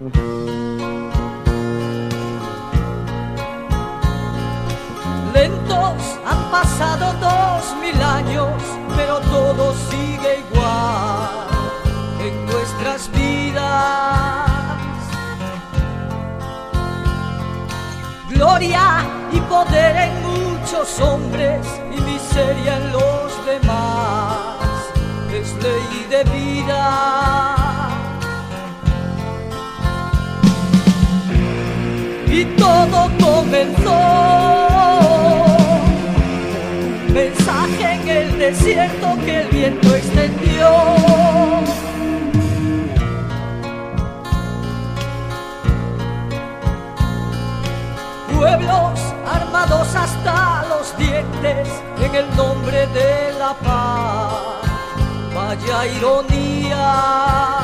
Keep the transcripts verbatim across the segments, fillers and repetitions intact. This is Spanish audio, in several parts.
Lentos han pasado dos mil años, pero todo sigue igual en nuestras vidas. Gloria y poder en muchos hombres y miseria en los demás, es ley de vida. Y todo comenzó, mensaje en el desierto que el viento extendió. Pueblos armados hasta los dientes en el nombre de la paz. Vaya ironía.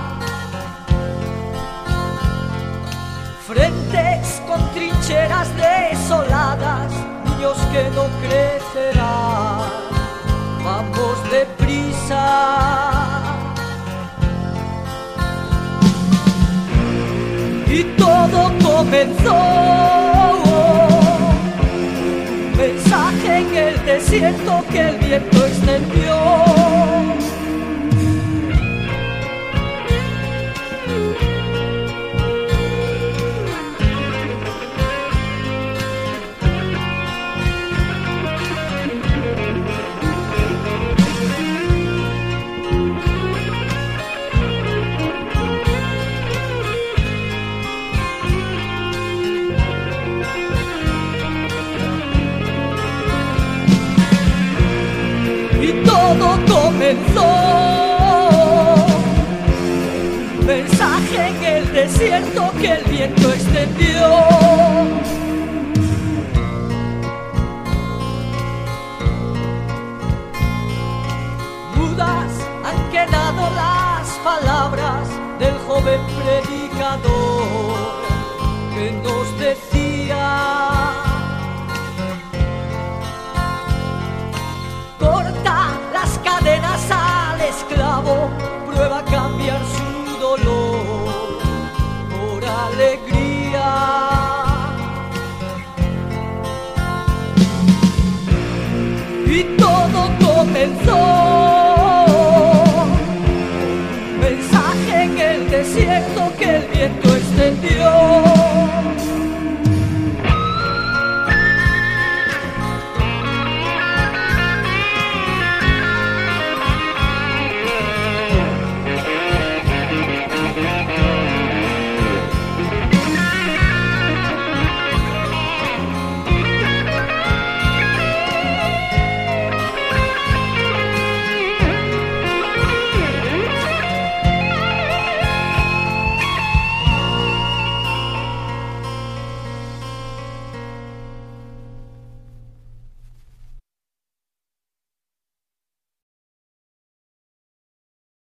Frentes con trincheras desoladas, niños que no crecerán. Vamos deprisa. Y todo comenzó, mensaje en el desierto que el viento extendió. Y todo comenzó, mensaje en el desierto que el viento extendió. Mudas han quedado las palabras del joven predicador que nos decía: corta las cadenas al esclavo, prueba cambiar su dolor por alegría.